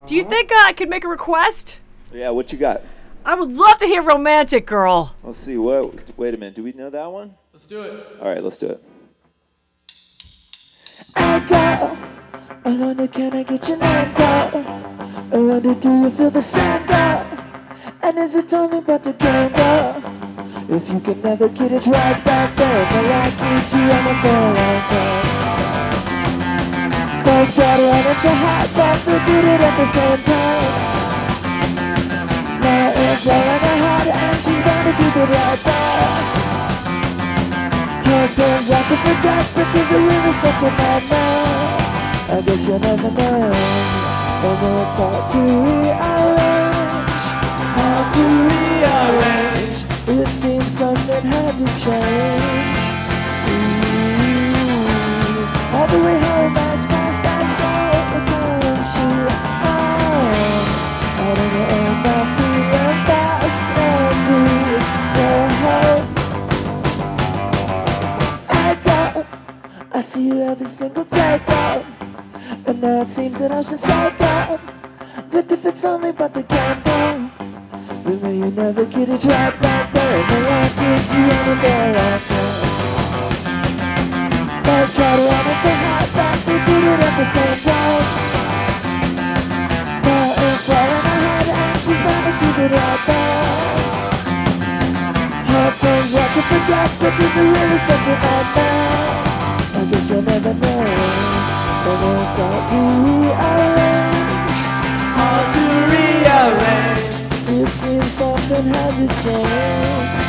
Do you think I could make a request? Yeah, what you got? I would love to hear Romantic Girl. Let's see. Wait a minute. Do we know that one? Let's do it. All right, let's do it. I go, I wonder can I get your name, girl? I wonder do you feel the same, girl? And is it only but the game, girl? If you can never get it right back there, well I need you on the girl. Both try to run into hot, but we did it at the same time. Now it's all in her heart and she's gonna keep it right back. Can't turn out to forget because the room is such a madman. I guess you'll never know. Although it's hard to rearrange. Hard to rearrange. It seems something had to change. Ooh. All the way home as fast as slow again. She I don't know if I'm feeling fast and move your home. I see you every single day, girl. And now it seems that I should say, girl, that if it's only but the game, girl, then may you never get it right back there. And I give you anywhere right now. They try to run it so hard that we did it at the same time. Now it's all in her head and she's gonna keep it right back. Her things I can forget, but this is really such a nightmare. I guess you'll never know. But it's hard to rearrange. Hard to rearrange. It seems something has to change.